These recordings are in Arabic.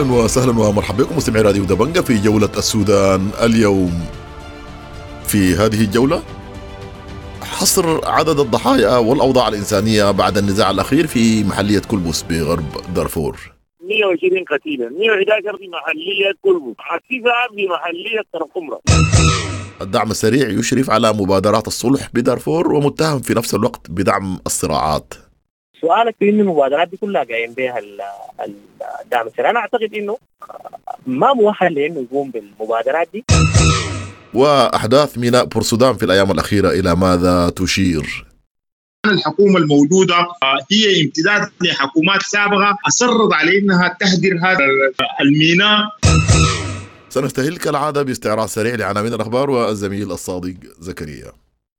أهلا وسهلا ومرحبا بكم مستمعي راديو دبنجة في جولة السودان اليوم. في هذه الجولة حصر عدد الضحايا والأوضاع الإنسانية بعد النزاع الأخير في محلية كلبس بغرب دارفور. 120 قتيلا، 111 في محلية كلبس، 9 في محلية ترقمرة. الدعم السريع يشرف على مبادرات الصلح بدارفور ومتهم في نفس الوقت بدعم الصراعات. سؤالك في انه المبادرات دي كلها قايم بها الدعم السريع، انا اعتقد انه ما مؤهل لانه يقوم بالمبادرات دي. وأحداث ميناء بورسودان في الأيام الأخيرة إلى ماذا تشير؟ الحكومة الموجودة هي امتداد لحكومات سابقة أصرت على أنها تهدر هذا الميناء. سنستهل كالعادة باستعراض سريع لعناوين الأخبار والزميل الصادق زكريا.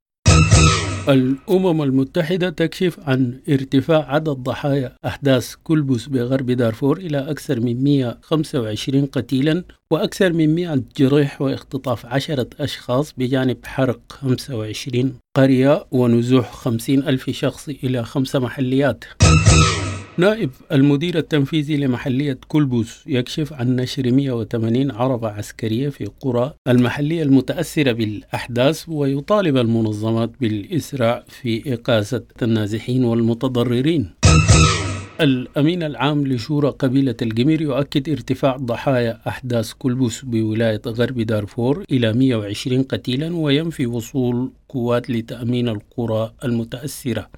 الأمم المتحدة تكشف عن ارتفاع عدد ضحايا أحداث كلبس بغرب دارفور إلى أكثر من 125 قتيلا وأكثر من 100 جريح واختطاف 10 أشخاص بجانب حرق 25 قرية ونزوح 50,000 شخص إلى 5 محليات. نائب المدير التنفيذي لمحلية كلبس يكشف عن نشر 180 عربة عسكرية في قرى المحلية المتأثرة بالأحداث ويطالب المنظمات بالإسراع في إقاصة النازحين والمتضررين. الأمين العام لشورى قبيلة القمر يؤكد ارتفاع ضحايا أحداث كلبس بولاية غرب دارفور إلى 120 قتيلا وينفي وصول قوات لتأمين القرى المتأثرة.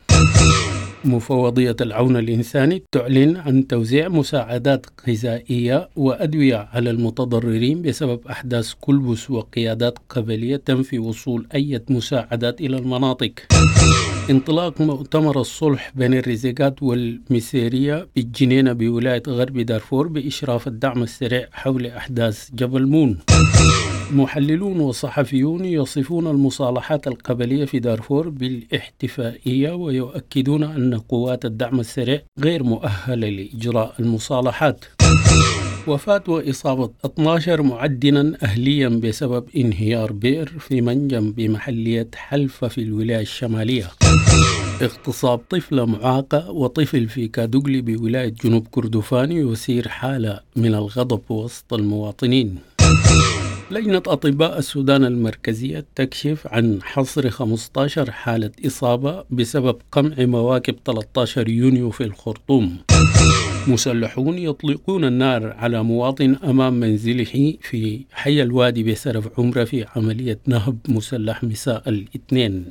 مفوضية العون الإنساني تعلن عن توزيع مساعدات غذائية وأدوية على المتضررين بسبب أحداث كلبس وقيادات قبلية تنفي وصول أي مساعدات إلى المناطق. انطلاق مؤتمر الصلح بين الرزيقات والمسيرية بالجنينة بولاية غرب دارفور بإشراف الدعم السريع حول أحداث جبل مون. محللون وصحفيون يصفون المصالحات القبلية في دارفور بالاحتفائية ويؤكدون أن قوات الدعم السريع غير مؤهلة لإجراء المصالحات. وفاة وإصابة 12 معدنا أهليا بسبب انهيار بئر في منجم بمحلية حلفة في الولاية الشمالية. اغتصاب طفلة معاقة وطفل في كادوغلي بولاية جنوب كردفان يثير حالة من الغضب وسط المواطنين. لجنة أطباء السودان المركزية تكشف عن حصر 15 حالة إصابة بسبب قمع مواكب 13 يونيو في الخرطوم. مسلحون يطلقون النار على مواطن أمام منزله في حي الوادي بسرف عمرة في عملية نهب مسلح مساء الاثنين.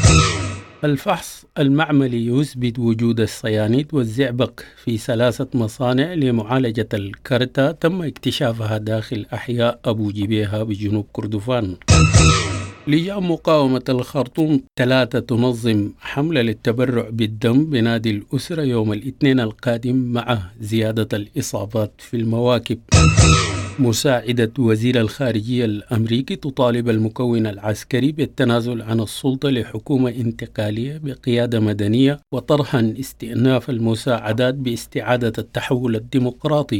الفحص المعملي يثبت وجود الصيانيد والزئبق في 3 مصانع لمعالجة الكرتة تم اكتشافها داخل أحياء أبو جبيهة بجنوب كردفان. لجان مقاومة الخرطوم 3 تنظم حملة للتبرع بالدم بنادي الأسرة يوم الاثنين القادم مع زيادة الإصابات في المواكب. مساعدة وزير الخارجية الأمريكي تطالب المكون العسكري بالتنازل عن السلطة لحكومة انتقالية بقيادة مدنية وطرحا استئناف المساعدات باستعادة التحول الديمقراطي.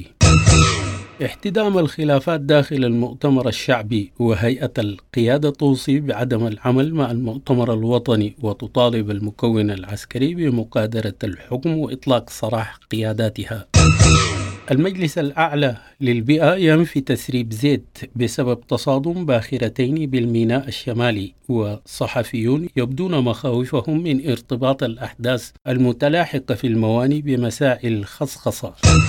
احتدام الخلافات داخل المؤتمر الشعبي وهيئة القيادة توصي بعدم العمل مع المؤتمر الوطني وتطالب المكون العسكري بمقادرة الحكم وإطلاق سراح قياداتها. المجلس الأعلى للبيئة ينفي تسريب زيت بسبب تصادم باخرتين بالميناء الشمالي وصحفيون يبدون مخاوفهم من ارتباط الأحداث المتلاحقة في الموانئ بمسائل الخصخصة.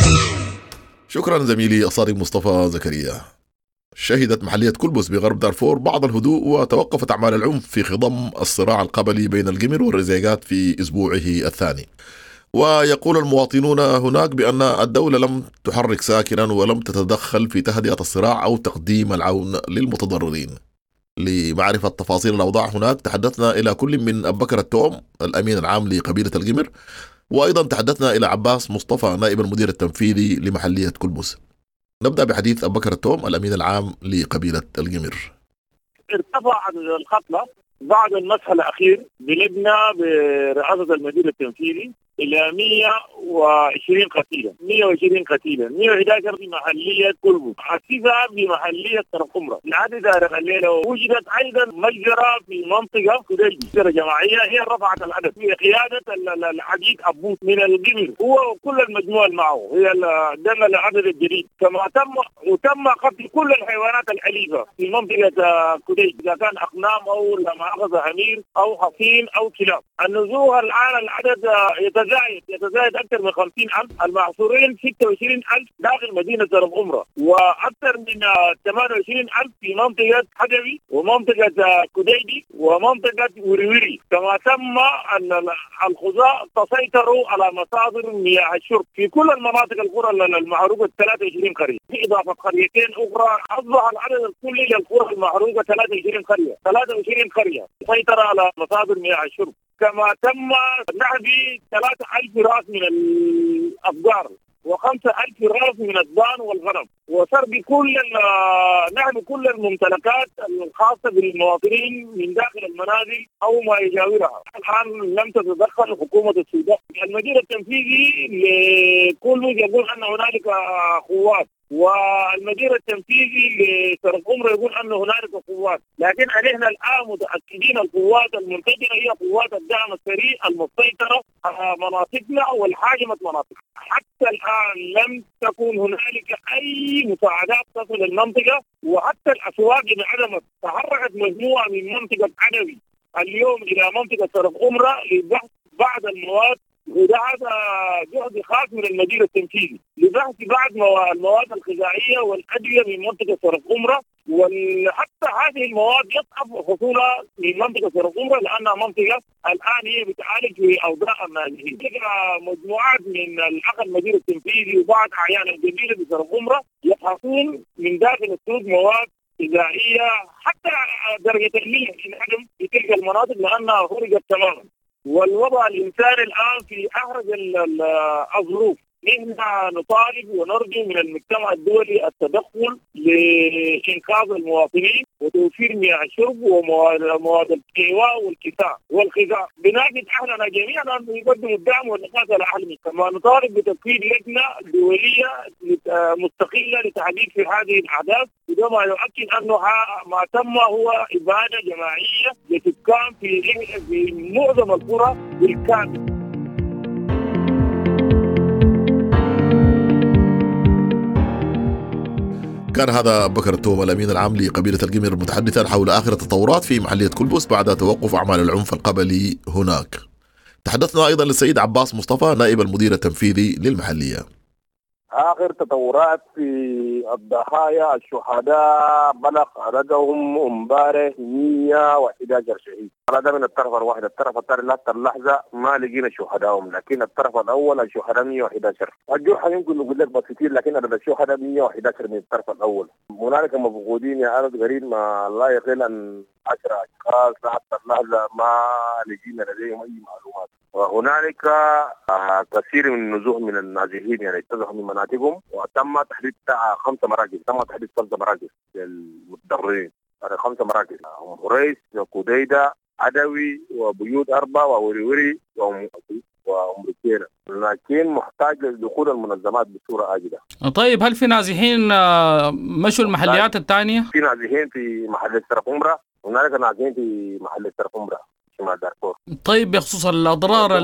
شكرا زميلي الصادق مصطفى زكريا. شهدت محلية كلبس بغرب دارفور بعض الهدوء وتوقفت أعمال العنف في خضم الصراع القبلي بين القمر والرزيقات في أسبوعه الثاني. ويقول المواطنون هناك بأن الدولة لم تحرك ساكنا ولم تتدخل في تهدئة الصراع أو تقديم العون للمتضررين. لمعرفة تفاصيل الأوضاع هناك تحدثنا إلى كل من أبو بكر التوم الأمين العام لقبيلة القمر، وأيضا تحدثنا إلى عباس مصطفى نائب المدير التنفيذي لمحلية كلبس. نبدأ بحديث أبو بكر التوم الأمين العام لقبيلة القمر. ارتفع الخطلة بعد المسح الأخير بلجنة برئاسة المدير التنفيذي إلى 120 قتيلا 120 قتيلا 111 في محلية كلبو، عسيفة في محلية ترقمرة. لحد ذلك الليلة وجدت أيضا مجزرة في منطقة كديجي، مجزرة جماعية هي رفعت العدد في قيادة العديد أبوس من القمر، هو وكل المجموعة معه هي دم العدد الجديد. كما تم قتل كل الحيوانات الأليفة في منطقة كديجي، إذا كان أقنام أو لما أخذ حمير أو حصين أو كلاب. النزوح الآن العدد يتزايد أكثر من 50,000، المحصورين 26,000 داخل مدينة ترقمرة، وأكثر من 28,000 في منطقة حدوي ومنطقة كديدي ومنطقة وريوري. كما تم أن الخزاء تسيطروا على مصادر مياه الشرب في كل المناطق القرى المحروقة 23 قرية، بإضافة قريتين أخرى. أصبح العدد الكلي للقرى المحروقة 23 قرية تسيطر على مصادر مياه الشرب. كما تم نهب 3,000 راس من الأبقار و5,000 راس من الضان والغنم، وسرب نهب كل الممتلكات الخاصة بالمواطنين من داخل المنازل أو ما يجاورها. الآن لم تتدخل حكومة السودان. المدير التنفيذي لكل يقول أن هنالك قوات، والمدير التنفيذي لترقمرة يقول أن هنالك قوات، لكن علينا الآن متأكدين القوات المنتجرة هي قوات الدعم السريع المسيطرة على مناطقنا والحاجمة مناطقنا. حتى الآن لم تكن هنالك أي مساعدات تصل المنطقة، وحتى الأسواق انعدمت. تحركت مجموعة من منطقة عدوي اليوم إلى منطقة ترقمرة لبحث بعض المواد، وده هذا جهد خاص من المدير التنفيذي لبحث بعض المواد الغذائيه والادويه من منطقه ترقمرة، وحتى هذه المواد يصعب حصولها من منطقه ترقمرة لانها منطقه الان هي بتعالج في اوضاع النازحين. مجموعات من الاخ المدير التنفيذي وبعض اعيان الجميله بترقمرة يبحثون من داخل السوق مواد غذائيه، حتى درجه الملح انعدم في تلك المناطق لانها خرجت تماما. والوضع الإنساني الآن في أحرج الظروف. نحن نطالب ونرجو من المجتمع الدولي التدخل لإنقاذ المواطنين وتوفير مياه الشرب ومواد الكيواء والكساء والغذاء. بناشد أهلنا جميعا أن يقدموا الدعم والإنقاذ لأهلنا. كما نطالب بتكوين لجنة دولية مستقلة لتحقيق في هذه الأحداث، وده ما يؤكد أنه ما تم هو إبادة جماعية لسكان في معظم القرى بالكامل. كان هذا بكر التوم الأمين العام لقبيلة القمر متحدثا حول آخر التطورات في محلية كلبس بعد توقف أعمال العنف القبلي هناك. تحدثنا أيضا للسيد عباس مصطفى نائب المدير التنفيذي للمحلية. آخر تطورات في الضحايا الشهداء بلغ عددهم امبارح 111 شهيد. هذا من الطرف الواحد. الطرف الثاني لحتى اللحظة ما لقينا شهدائهم، لكن الطرف الأول الشهداء 111. الجرح يمكن نقول لك بسيطين، لكن عدد الشهداء 111 من الطرف الأول. هنالك مفقودين يا أرض قريب ما لا يقل عن 10 أشخاص حتى اللحظة ما لقينا لديهم أي معلومات. وهنالك كثير من النزوح من النازحين يعني اتجهوا من مناطقهم، وتم تحديد 5 مراكز. تم تحديد 5 مراكز للمتضررين. 5 مراكز: مريس وكوديدا عدوي وبيوت 4 ووريوري وأمريكينا، لكن محتاج لدخول المنظمات بصورة آجلة. طيب هل في نازحين مشوا المحليات الثانية؟ في نازحين في محل ترقمرة، هنالك نازحين في محل ترقمرة شمال دارفور. طيب بخصوص الأضرار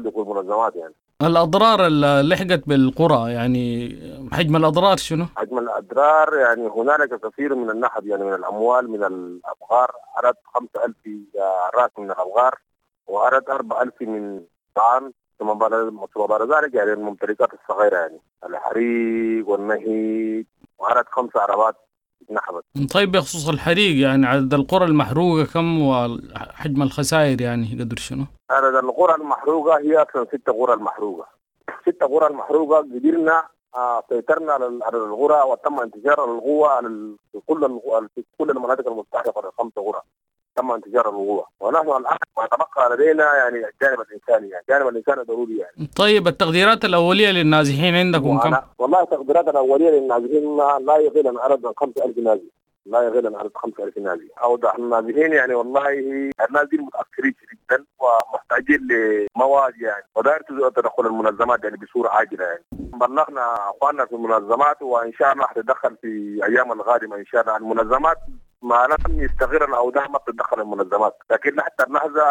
الأضرار اللي لحقت بالقرى، يعني حجم الأضرار شنو؟ حجم الأضرار يعني هنالك كثير من النحب، يعني من الأموال من الأبغار. عرض 5,000 راس من الأبغار، وعرض 4,000 من طعام، ثم بعد ذلك يعني الممتلكات الصغيرة يعني الحريق والنهي، وعرض 5 عربات نحبت. طيب بخصوص الحريق يعني عدد القرى المحروقة كم وحجم الخسائر يعني قدر شنو؟ عدد القرى المحروقة هي أكثر 6 قرى المحروقة. 6 قرى المحروقة قدرنا سيطرنا على عدد القرى، وتم انتشار القوة على كل المناطق المستهدفة على 5 قرى. تم انتشار القوة، ونحن الآن ما تبقى لدينا يعني الجانب الإنساني، يعني الجانب الإنساني ضروري يعني. طيب التقديرات الأولية للنازحين عندكم كم؟ والله التقديرات الأولية للنازحين لا يقل عن عدد 5,000 نازح. لا يقل عن عدد 5,000 نازح. أوضح النازحين يعني والله الناس دي متأثرين جدا ومحتاجين تسجيل لمواد يعني، وداير تدخل المنظمات يعني بصوره عاجله يعني. بلغنا اخواننا في المنظمات وان شاء الله حتدخل في ايام القادمه ان شاء الله. المنظمات ما لم يستغر الاوضاع ما بتتدخل المنظمات، لكن حتى اللحظه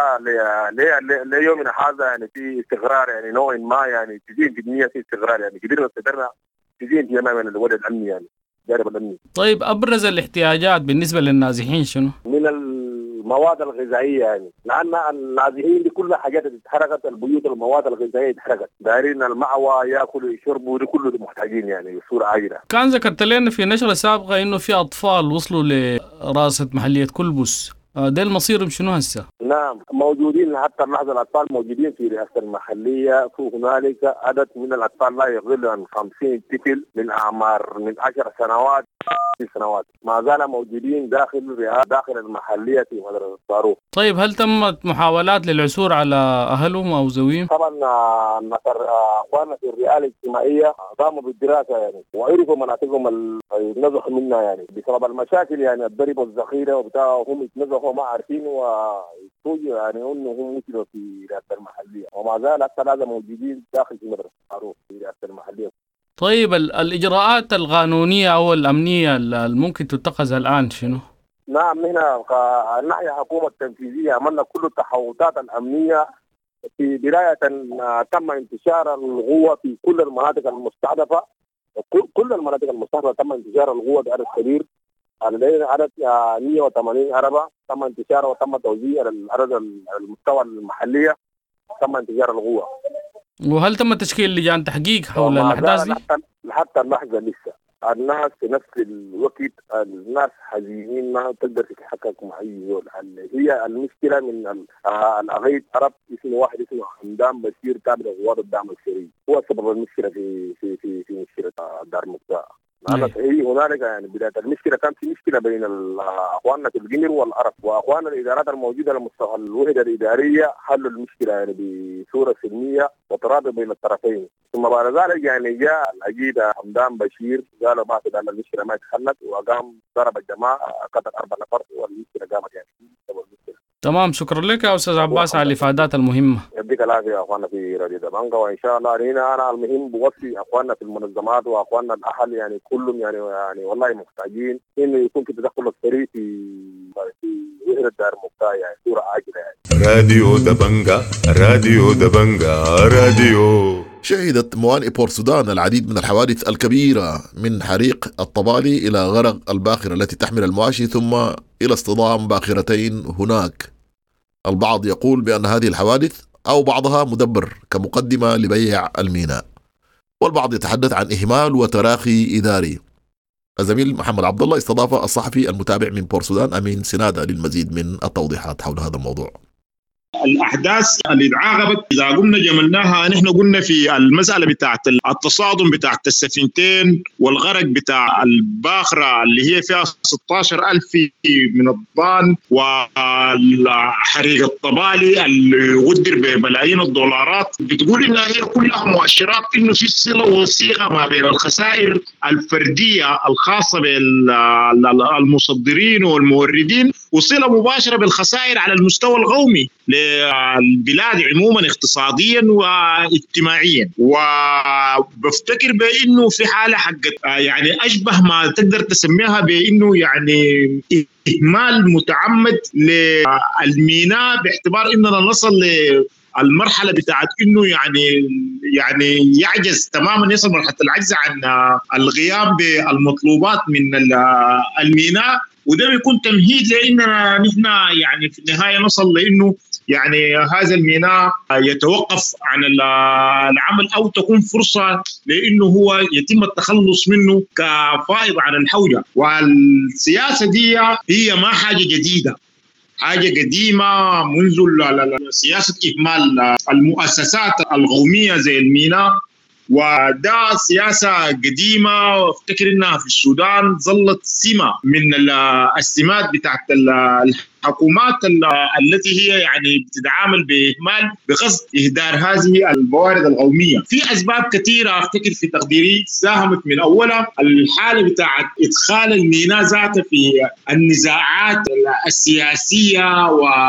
ليومنا هذا يعني في استقرار يعني نوع ما يعني 90% في استقرار يعني قدرنا 90% من الوضع الامني يعني جانب الامني. طيب ابرز الاحتياجات بالنسبه للنازحين شنو؟ من المواد الغذائيه يعني، لان النازحين دي كل حاجات اتحرقت، البيوت المواد الغذائيه اتحرقت، دايرين المأوى ياكلوا يشربوا دي كله محتاجين يعني بصوره عاجله. كان ذكرت لنا في نشره سابقه انه في اطفال وصلوا لراسه محليه كلبس، ده المصير شنو هسه؟ نعم موجودين حتى اللحظه، الاطفال موجودين في رئاسه المحليه، هنالك عدد من الاطفال لا يقل عن 50 طفل من اعمار من 10 سنوات 6 سنوات ما زالوا موجودين داخل المحليه في مدرسه الصاروخ. طيب هل تمت محاولات للعثور على اهلهم او ذويهم؟ طبعا اخواننا في الرئاسه الاجتماعيه قاموا بالدراسه يعني وعرفوا مناطقهم النزح منها يعني بسبب المشاكل يعني الضرب والذخيره وبتاع، هم يتنزحوا ما عارفين ويتوجوا يعني انهم وصلوا في رئاسه المحليه، وما زال حتى هذا موجودين داخل في مدرسه الصاروخ في رئاسه المحليه. طيب الإجراءات القانونية أو الأمنية الممكن تتخذ الآن شنو؟ نعم هنا الناحية الحكومة التنفيذية عملنا كل التحوطات الأمنية. في بداية تم انتشار القوة في كل المناطق المستهدفة، كل المناطق المستهدفة تم انتشار القوة بعدد كبير، لدينا عدد 180 عربة تم انتشاره وتم توزيع على المستوى المحلية، تم انتشار القوة. وهل تم تشكيل لجان تحقيق حول الأحداث دي؟ حتى اللحظة لسه الناس في نفس الوقت الناس حزينين ما تقدر تتحقق مع أي زول. هي المشكلة من الأغيط عرب اسمه واحد اسمه حمدان بشير تابع قوات الدعم السري، هو سبب المشكلة في مشكلة دار مقطع. هي هنالك يعني بداية المشكلة كان في مشكلة بين اخواننا في الجمر والعرب، واخواننا الادارات الموجودة على مستوى الوحدة الادارية حلوا المشكلة يعني بصورة سلمية وترابط بين الطرفين. ثم بعد ذلك يعني جاء الأجيد حمدان بشير قالوا ما في المشكلة ما تحلت، وقام ضرب الجماعة قتل 4 نفر والمشكلة قامت يعني. تمام، شكرا لك يا أستاذ عباس على الإفادات المهمة. يديك العافية يا أخواننا في راديو دبنجة، وإن شاء الله أنا المهم بوصي أخواننا في المنظمات وأخواننا الأهل يعني كلهم يعني والله محتاجين إنه يكون في تدخل السريع في وحدة دار مقطع يعني صورة عاجلة يعني. راديو دبنجة راديو دبنجة راديو. شهدت موانئ بورت السودان العديد من الحوادث الكبيرة، من حريق الطبالي إلى غرق الباخرة التي تحمل المواشي ثم إلى اصطدام باخرتين هناك. البعض يقول بأن هذه الحوادث أو بعضها مدبر كمقدمة لبيع الميناء، والبعض يتحدث عن إهمال وتراخي إداري. الزميل محمد عبد الله استضاف الصحفي المتابع من بورت السودان أمين سنادة للمزيد من التوضيحات حول هذا الموضوع. الأحداث اللي تعاقبت إذا قمنا جملناها نحن قلنا في المسألة بتاعت التصادم بتاعت السفينتين والغرق بتاع الباخرة اللي هي فيها 16,000 من الضان، وحريق الطبالي اللي قدر بملايين الدولارات، بتقول إنها هي كلها مؤشرات إنه في صلة وثيقة ما بين الخسائر الفردية الخاصة بالمصدرين والموردين وصلة مباشرة بالخسائر على المستوى القومي للبلاد عموما اقتصاديا واجتماعيا. وبفتكر بأنه في حالة حقت يعني أشبه ما تقدر تسميها بأنه يعني إهمال متعمد للميناء، باعتبار أننا نصل المرحلة بتاعت إنه يعني يعجز تماما، يصل مرحلة العجز عن القيام بالمطلوبات من الميناء. وده بيكون تمهيد لأننا نحن يعني في النهاية نصل لأنه يعني هذا الميناء يتوقف عن العمل أو تكون فرصة لأنه هو يتم التخلص منه كفائض عن الحوجة. والسياسة دي هي ما حاجة جديدة، حاجة قديمة منذ سياسة إهمال المؤسسات القومية زي الميناء، وده سياسة قديمة وافتكر إنها في السودان ظلت سمة من السمات بتاعت الحكومات التي هي يعني بتتعامل بإهمال بقصد إهدار هذه الموارد القومية. في أسباب كثيرة أفتكر في تقديري ساهمت، من أولها الحالة بتاعت إدخال الميناء ذاته في النزاعات السياسية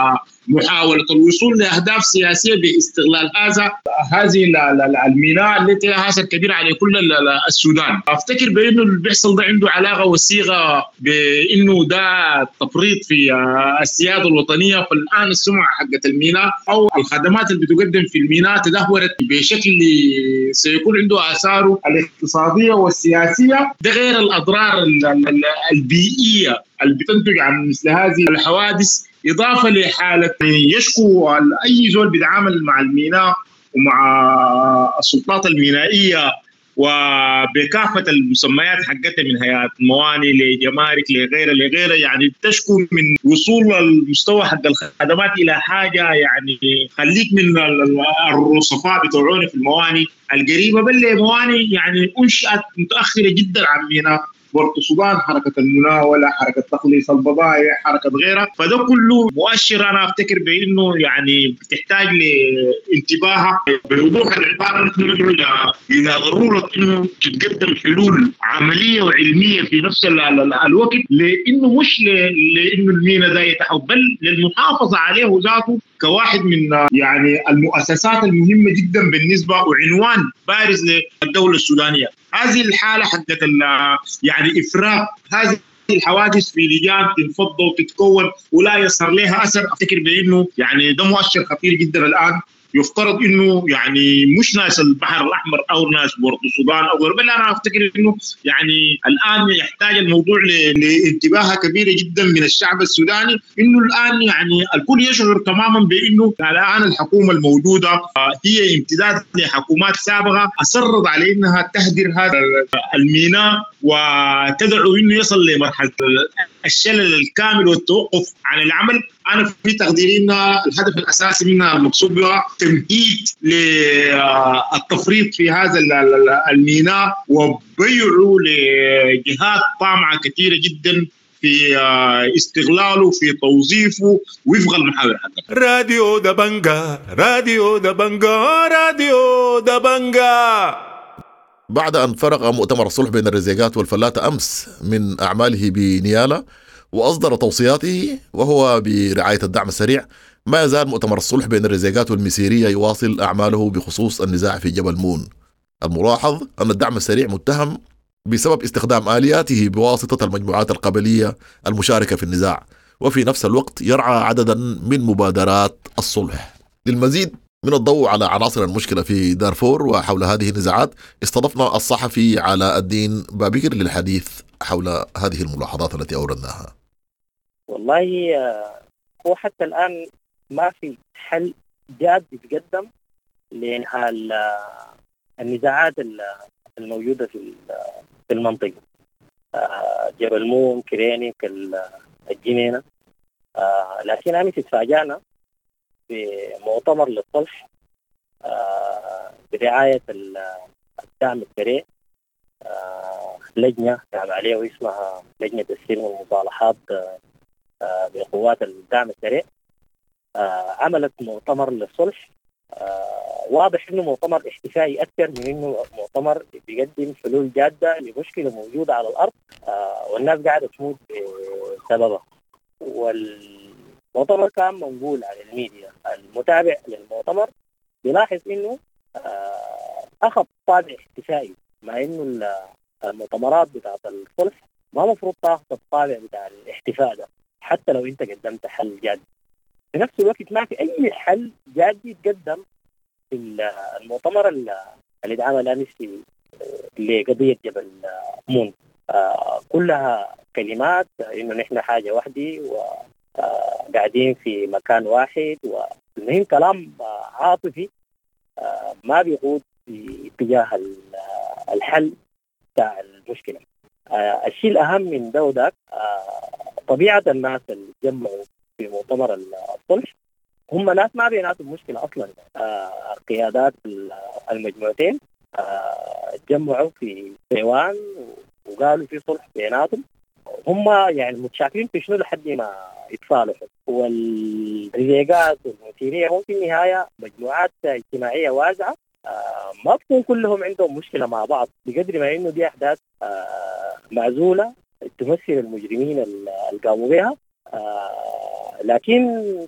محاولة الوصول لأهداف سياسية باستغلال هذه الميناء التي لها أثر كبير على كل السودان. أفتكر بأنه اللي بيحصل ده عنده علاقة وثيقة بأنه ده تفريط في السيادة الوطنية. فالآن السمعة حقت الميناء أو الخدمات اللي بتقدم في الميناء تدهورت بشكل سيكون عنده آثاره الاقتصادية والسياسية، ده غير الأضرار البيئية اللي بتنتج عن مثل هذه الحوادث، إضافة لحالة يشكو أي زول بيتعامل مع الميناء ومع السلطات المينائية وبكافة المسميات حقتها من هيئات موانئ لجمارك لغيره يعني تشكو من وصول المستوى حق الخدمات إلى حاجة يعني خليك من الرصفاء بتوعوني في الموانئ القريبة، بل موانئ يعني أنشأت متأخرة جدا عن ميناء بورتو السودان، حركة المناولة، حركة تخليص البضائع، حركة غيرها. فده كله مؤشر أنا أفتكر بأنه يعني بتحتاج لانتباه بوضوح العبارة إلى ضرورة أنه تتقدم حلول عملية وعلمية في نفس الوقت، لأنه مش لأنه الميناء ده يتحول، بل للمحافظة عليه ذاته كواحد من يعني المؤسسات المهمة جدا بالنسبة وعنوان بارز للدولة السودانية. هذه الحالة حقت يعني إفراغ هذه الحوادث في لجان تنفض وتتكون ولا يصير لها أثر، أفتكر بأنه يعني ده مؤشر خطير جدا. الآن يفترض انه يعني مش ناس البحر الاحمر او ناس بورتو السودان او غيره، بل انا افتكر انه يعني الان يحتاج الموضوع لانتباه كبيره جدا من الشعب السوداني، انه الان يعني الكل يشعر تماما بانه الان الحكومه الموجوده هي امتداد لحكومات سابقه اصرت على انها تهدر هذا الميناء وتدعو انه يصل لمرحله الشلل الكامل والتوقف عن العمل. انا في تقديري ان الهدف الاساسي منها المقصود بها تمهيد للتفريط في هذا الميناء وبيعه لجهات طامعه كثيره جدا في استغلاله في توظيفه وفق المحاور حقه. راديو دبنجا راديو دبنجا راديو دبنجا. بعد أن فرغ مؤتمر الصلح بين الرزيقات والفلاتة أمس من أعماله بنيالة وأصدر توصياته وهو برعاية الدعم السريع، ما يزال مؤتمر الصلح بين الرزيقات والمسيرية يواصل أعماله بخصوص النزاع في جبل مون. الملاحظ أن الدعم السريع متهم بسبب استخدام آلياته بواسطة المجموعات القبلية المشاركة في النزاع، وفي نفس الوقت يرعى عددا من مبادرات الصلح. للمزيد من الضوء على عناصر المشكلة في دارفور وحول هذه النزاعات استضفنا الصحفي علاء الدين بابكر للحديث حول هذه الملاحظات التي أوردناها. والله هو حتى الآن ما في حل جاد يتقدم لإنهاء النزاعات الموجودة في المنطقة، جبل مون كريني الجنينة. لكن أمس تفاجأنا بمؤتمر للصلح برعاية الدعم السريع، لجنة تعب عليها واسمها لجنة السلم والمصالحات بقوات الدعم السريع، عملت مؤتمر للصلح. واضح انه مؤتمر احتفائي اكثر من انه مؤتمر بيقدم حلول جاده لمشكله موجوده على الارض والناس قاعده تموت بسببها. والمؤتمر كان منقول على الميديا، المتابع للمؤتمر بيلاحظ انه اخذ طابع احتفائي، مع انه المؤتمرات بتاعت الصلح ما مفروض تاخذ الطابع بتاع الاحتفاء ده حتى لو انت قدمت حل جاد. في نفس الوقت ما في اي حل جاد يتقدم في المؤتمر اللي اتعمل امس لقضيه جبل مون. كلها كلمات انه نحن حاجه واحده وقاعدين في مكان واحد، والمهم كلام عاطفي ما بيقود في اتجاه الحل بتاع المشكله. الشيء الاهم من ده وذاك طبيعه الناس اللي تجمعوا في مؤتمر الصلح هم ناس ما بيناتهم مشكله اصلا. قيادات المجموعتين تجمعوا في تايوان وقالوا في صلح بيناتهم، هم يعني متشاكلين في شنو لحد ما يتصالحوا. والرزيقات والمسيريه هم في النهايه مجموعات اجتماعيه واسعه، ما بكون كلهم عندهم مشكله مع بعض بقدر ما انه دي احداث معزوله تمثل المجرمين اللي قاموا بها. لكن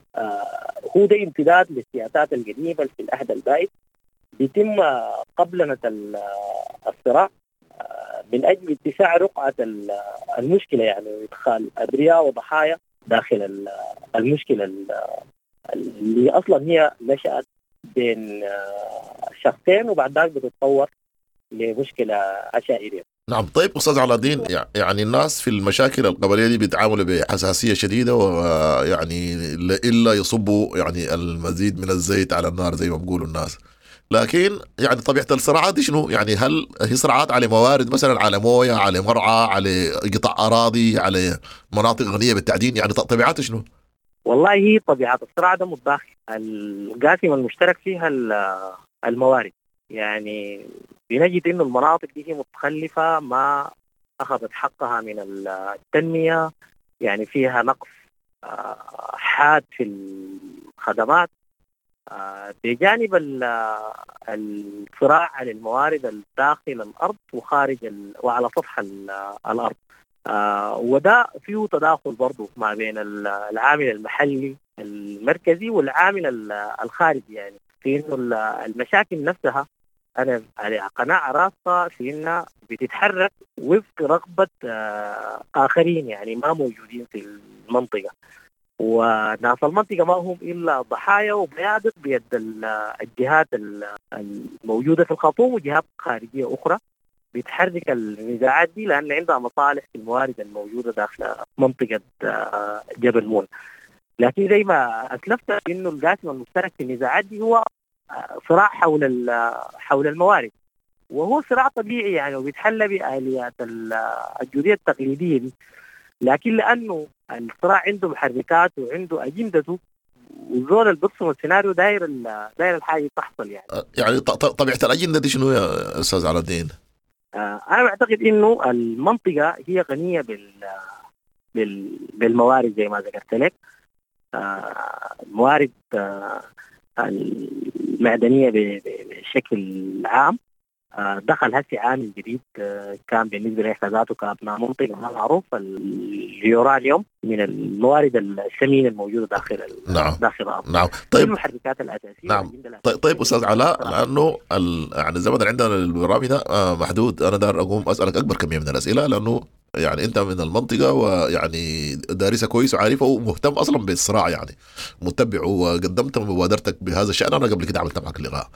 هو ده امتداد للسياسات القديمة في العهد البائد بيتم قبلنة الصراع من أجل اتساع رقعة المشكلة، يعني إدخال أبرياء وضحايا داخل المشكلة اللي أصلا هي نشأت بين شخصين وبعد ذلك بتتطور لمشكلة عشائرية. نعم. طيب أستاذ علاء الدين، يعني الناس في المشاكل القبلية دي بيتعاملوا بحساسية شديدة، ويعني إلا يصبوا يعني المزيد من الزيت على النار زي ما بيقولوا الناس. لكن يعني طبيعة الصراعات دي شنو؟ يعني هل هي صراعات على موارد مثلا، على موية، على مرعى، على قطع أراضي، على مناطق غنية بالتعدين؟ يعني طبيعته شنو؟ والله هي طبيعة الصراع ده متداخل، القاسم المشترك فيها الموارد. يعني بنجد إنه المناطق دي هي متخلفة، ما أخذت حقها من التنمية، يعني فيها نقص حاد في الخدمات، بجانب الصراع على الموارد الداخل الأرض وخارج وعلى سطح الأرض. وده فيه تداخل برضو ما بين العامل المحلي المركزي والعامل الخارجي، يعني في إنه المشاكل نفسها أنا على قناعة راسخة في إنها بتتحرك وفق رغبة آخرين يعني ما موجودين في المنطقة، وناس المنطقة ما هم إلا ضحايا وبيادق بيد الجهات الموجودة في الخرطوم وجهات خارجية أخرى بتحرك النزاعات دي، لأن عندها مصالح في الموارد الموجودة داخل منطقة جبل مون. لكن زي ما أسلفت إنه القاسم المشترك في النزاعات دي هو صراع حول الموارد، وهو صراع طبيعي يعني وبيتحل بآليات الجودية التقليدية دي، لكن لأنه الصراع عنده محركات وعنده أجندته والزول اللي بيرسم السيناريو داير الحاجة تحصل يعني. يعني طبيعة الأجندة دي شنو يا أستاذ علاء الدين؟ أنا بعتقد إنه المنطقة هي غنية بالموارد زي ما ذكرت لك، الموارد المعدنية بشكل عام. دخل هسي عامل جديد كان بالنسبة لإحنا ذاته كأبناء منطقة معروف اليورانيوم من الموارد الثمينة الموجودة داخل الأرض. نعم. طيب المحركات الأساسية. نعم. طيب أستاذ علاء، لأنه يعني الزمن اللي عندنا البرامج ده محدود، أنا دار أقوم أسألك أكبر كمية من الأسئلة، لأنه يعني أنت من المنطقة ويعني دارسها كويس وعارفه ومهتم أصلا بالصراع، يعني متبع وقدمت مبادرتك بهذا الشأن. أنا قبل كده عملت معك لقاء.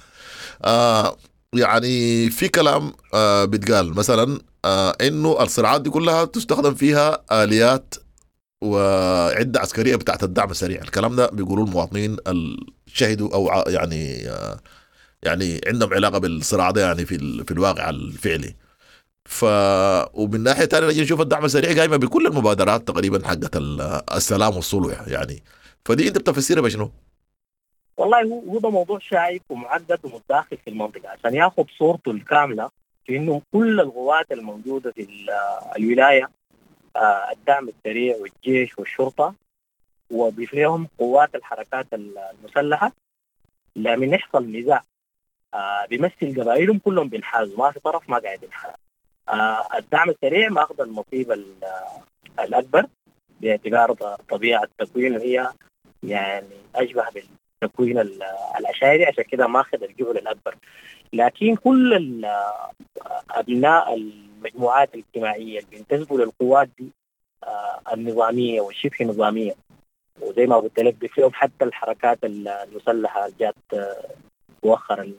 يعني في كلام بيتقال مثلا انه الصراعات دي كلها تستخدم فيها آليات وعدة عسكرية بتاعت الدعم السريع. الكلام ده بيقولوا المواطنين الشهدوا او يعني عندهم علاقة بالصراع ده يعني في الواقع الفعلي. ومن ناحية تانية نجي نشوف الدعم السريع قايمة بكل المبادرات تقريبا حقت السلام والصلح يعني. فدي انت بتفسيرها بشنو؟ والله هو ده موضوع شائك ومعقد ومتداخل في المنطقة عشان ياخذ صورته الكاملة في إنه كل القوات الموجودة في الولاية، الدعم السريع والجيش والشرطة وضيف لهم قوات الحركات المسلحة، لما يحصل نزاع بيمثل قبائلهم كلهم بينحازوا، ما في طرف ما قاعد ينحاز. الدعم السريع ما أخذ النصيب الأكبر باعتبار طبيعة التكوين هي يعني أشبه بالتكوين العشائري، عشان كده ما أخذ الجهل الأكبر. لكن كل أبناء المجموعات الاجتماعية اللي بينتسبوا للقوات دي النظامية والشبه نظامية، وزي ما قلت لك بفيهم حتى الحركات المسلحة جات مؤخرا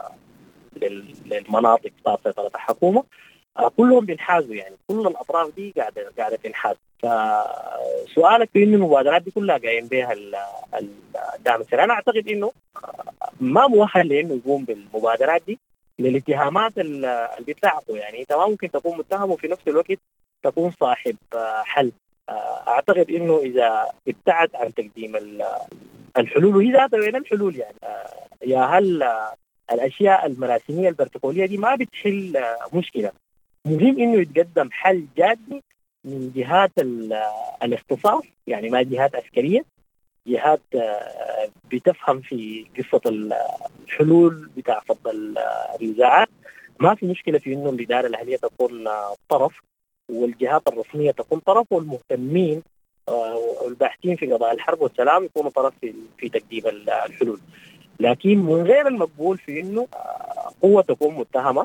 للمناطق تحت سيطرة الحكومة، كلهم بينحازوا، يعني كل الأطراف دي قاعدة تنحاز. فسؤالك في إنه المبادرات دي كلها قايم بها الدعم السريع، أنا أعتقد إنه ما مؤهل لإنه يقوم بالمبادرات دي للاتهامات اللي بيتلاحقوا. يعني أنت ما ممكن تكون متهم وفي نفس الوقت تكون صاحب حل. أعتقد إنه إذا ابتعد عن تقديم الحلول، وهي ذاتها وين الحلول يعني يا هل الأشياء المراسمية البرتقالية دي ما بتحل مشكلة. مهم إنه يتقدم حل جادي من جهات الاختصاص، يعني ما جهات عسكرية، جهات بتفهم في قصة الحلول بتاع فضل النزاعات. ما في مشكلة في إنه الإدارة الأهلية تكون طرف والجهات الرسمية تكون طرف، والمهتمين والباحثين في قضاء الحرب والسلام يكونوا طرف في تقديم الحلول. لكن من غير المقبول في انه قوة تكون متهمة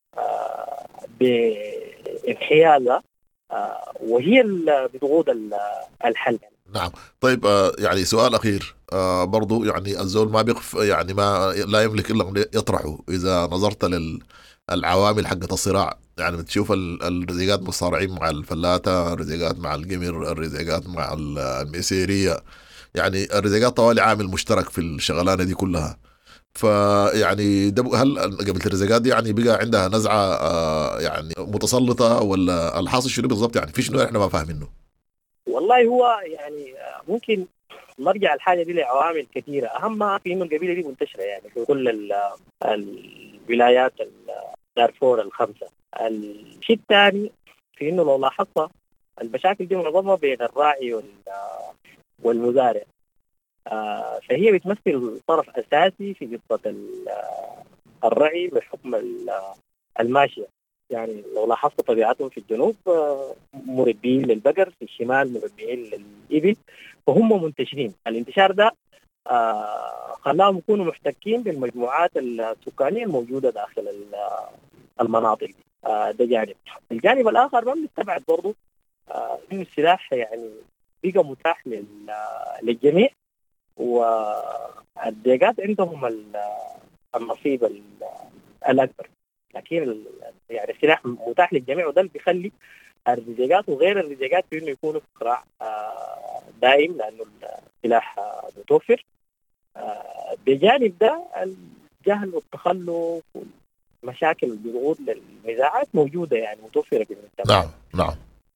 بانحيازها وهي بتغوض الحل. نعم. طيب يعني سؤال أخير برضو، يعني الزول ما بيقف، يعني ما لا يملك إلا أن يطرحه. إذا نظرت للعوامل حقة الصراع، يعني بتشوف الرزيقات مصارعين مع الفلاتة، الرزيقات مع القمر، الرزيقات مع الميسيرية، يعني الرزيقات طوالي عامل مشترك في الشغلانة دي كلها. فيعني هل قبل الرزيقات دي يعني بقى عندها نزعة يعني متسلطة، ولا الحاصل شنو بالضبط؟ يعني في شنو احنا ما فاهمينه؟ والله هو يعني ممكن نرجع الحاجة دي لعوامل كثيرة، أهمها في إنه القبيلة دي منتشرة يعني في كل الولايات دارفور الخمسة. الشيء الثاني في إنه لو لاحظت المشاكل دي منظمة بين الراعي والمزارع، فهي بتمثل طرف أساسي في قصة الرعي بحكم الماشية. يعني لو لاحظت طبيعتهم في الجنوب مربيين للبقر، في الشمال مربيين للإبل، فهم منتشرين. الانتشار ده خلاهم يكونوا محتكين بالمجموعات السكانية الموجودة داخل المناطق دي. ده جانب. الجانب الآخر ما بنستبعد برضو إنه السلاح يعني بقى متاح للجميع، والديقات عندهم النصيب الأكبر، لكن يعني السلاح متاح للجميع، وده اللي بيخلي الرزيقات وغير الرزيقات في إنه يكونوا في صراع دائم، لأنه السلاح متوفر. بجانب ده الجهل والتخلف والمشاكل والضغوط للنزاعات موجودة يعني متوفرة في المجتمع. نعم نعم.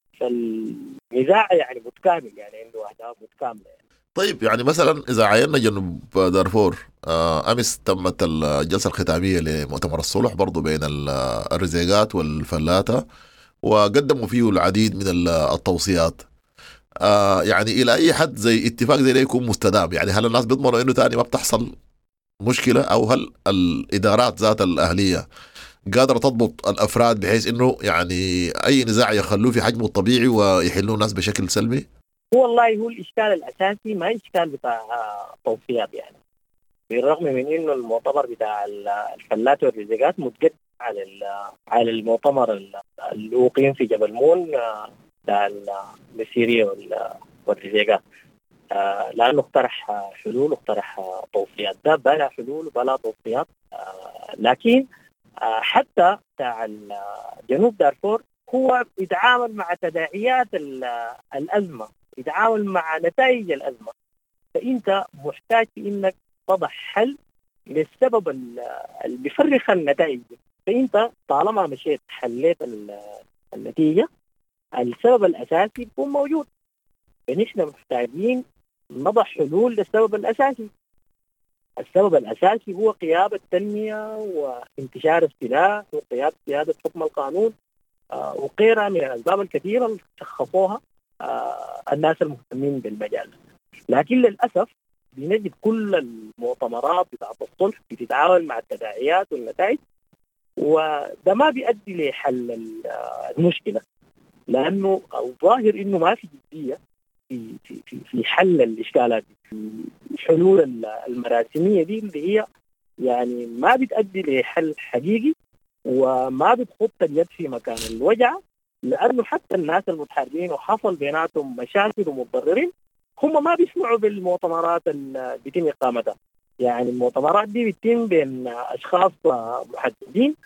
فالنزاع يعني متكامل، يعني عنده أهداف متكاملة يعني. طيب يعني مثلا إذا عينا جنوب دارفور، أمس تمت الجلسة الختامية لمؤتمر الصلح برضو بين الرزيقات والفلاتة، وقدموا فيه العديد من التوصيات. يعني إلى أي حد زي اتفاق زي ده يكون مستدام؟ يعني هل الناس بيضمنوا إنه تاني ما بتحصل مشكلة، أو هل الإدارات ذات الأهلية قادرة تضبط الأفراد بحيث إنه يعني أي نزاع يخلوه في حجمه الطبيعي ويحلوه الناس بشكل سلمي؟ والله هو الإشكال الأساسي ما إشكال بتاع توصيات، يعني بالرغم من إنه المؤتمر بتاع الفلات والرزيقات متقدم على المؤتمر اللي أقيم في جبل مون بتاع المسيرية والرزيقات، لأنه اقترح حلول واقترح توصيات. ده بلا حلول وبلا توصيات. لكن حتى بتاع جنوب دارفور هو يتعامل مع تداعيات الأزمة، يتعامل مع نتائج الأزمة. فأنت محتاج إنك تضع حل للسبب اللي بيفرخ النتائج. فأنت طالما مشيت حليت النتيجة، السبب الأساسي يكون موجود. فنحن محتاجين نضع حلول للسبب الأساسي. السبب الأساسي هو قيام التنمية وانتشار السلاح وقيادة حكم القانون وغيرها من الأسباب الكثيرة اللي شخصوها الناس المهتمين بالمجال. لكن للأسف بنجد كل المؤتمرات بتاعت الصلح بتتعامل مع التداعيات والنتائج، وده ما بيؤدي لحل المشكلة، لأنه الظاهر إنه ما في جدية في حل الإشكالات دي. الحلول المراسمية دي اللي هي يعني ما بتؤدي لحل حقيقي وما بتخط اليد في مكان الوجع، لأنه حتى الناس المتحررين وحصل بيناتهم مشاكل ومتضررين هم ما بيسمعوا بالمؤتمرات اللي بيتم إقامتها. يعني المؤتمرات دي بتتم بين أشخاص محددين.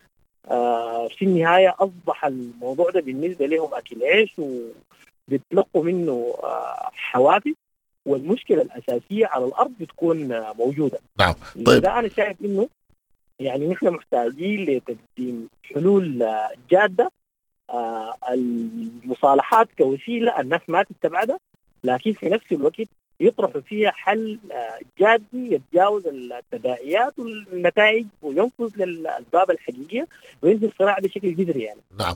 في النهاية أصبح الموضوع ده بالنسبة لهم أكل عيش وبيتلقوا منه حوافز، والمشكلة الأساسية على الأرض بتكون موجودة. نعم. طيب أنا شايف إنه يعني نحن محتاجين لتقديم حلول جادة. المصالحات كوسيلة الناس ما تستبعدها، لكن في نفس الوقت يطرحوا فيها حل جادي يتجاوز التداعيات والنتائج وينفذ للأسباب الحقيقية وينهي الصراع بشكل جذري يعني. نعم.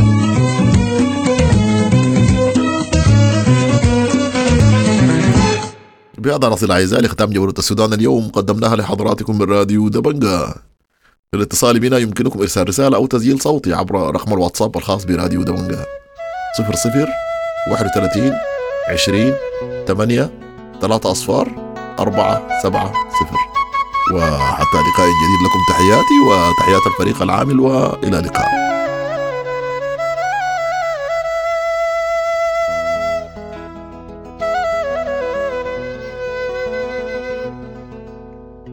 بهذا نصل أعزائي لختام جولة السودان اليوم، قدمناها لحضراتكم من راديو دبنجة. للاتصال بنا يمكنكم إرسال رسالة أو تسجيل صوتي عبر رقم الواتساب الخاص براديو دبنجة 00 31 20 8 3 أصفار 470. وحتى لقاء جديد لكم تحياتي وتحيات الفريق العامل، وإلى اللقاء.